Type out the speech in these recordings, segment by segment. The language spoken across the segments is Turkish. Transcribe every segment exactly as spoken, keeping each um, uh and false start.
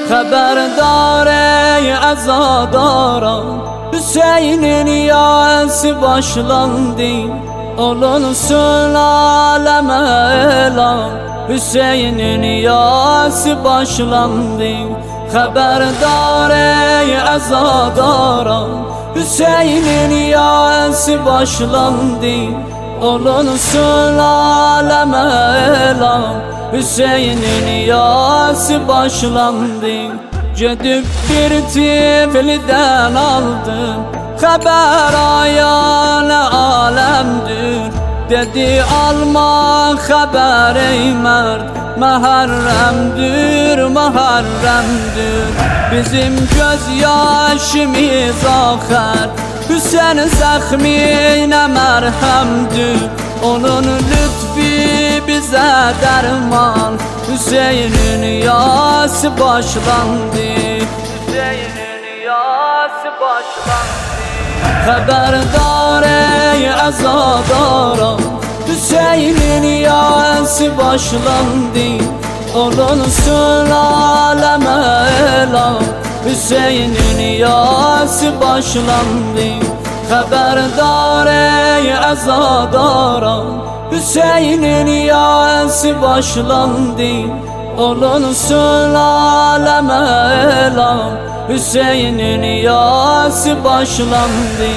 Xəbərdar ey əzadaran, Hüseynin yası başlandı. Olunsun aləmə elan, Hüseynin yası başlandı. Xəbərdar ey əzadaran, Hüseynin yası başlandı. Olunsun aləmə elan, Hüseynin yası başlandı. Gedib bir tifildən aldım, xəbər ayanə aləmdir. Dedi alma xəbər ey mərd, məhərrəmdir, məhərrəmdir. Bizim göz yaşımız axər, Hüseyin zəxminə mərhəmdir. Onun lütfi bizə dərman, Hüseynin yası başlandı. Hüseynin yası başlandı. Xəbərdar ey əzadaran, Hüseynin yası başlandı. Olunsun aləmə elan, Hüseynin yası başlandı. Xəbərdar ey əzadaran, Hüseynin yası başlandı. Olunsun aləmə elan, Hüseynin yası başlandı.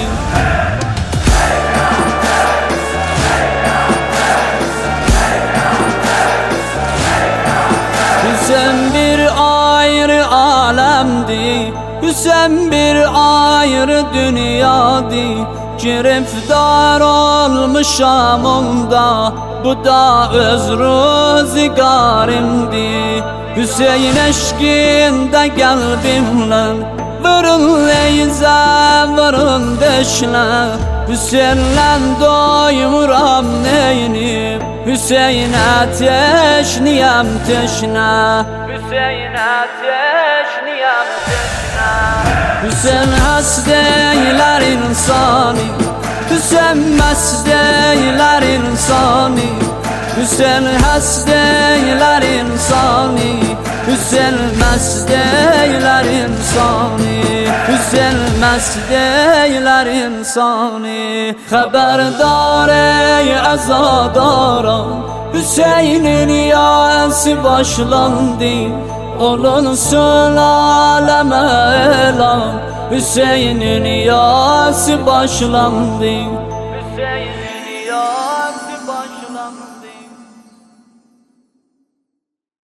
Hüseyin bir ayrı aləmdi, Hüseyin bir ayrı dünyadı. Giriftar olmuşam onda, bu da öz ruzigarımdı. Hüseyin eşkinde kalbimle, vurun leyze, vurun deşle. Hüseyin'le doymuram neynip, Hüseyin ateşniyem teşne. Hüseyin ateşniyem teşne. Hüseyin has deyler insani, Hüseyin mest deyler insani. Hüseyin has deyler insani, Hüseyin mest deyler insani. Hüseyin mest deyler insani. Xəbərdar ey əzadaran, Hüseynin yası başlandı. Olunsun aləmə elan, Hüseynin yası başlandı. Hüseynin yası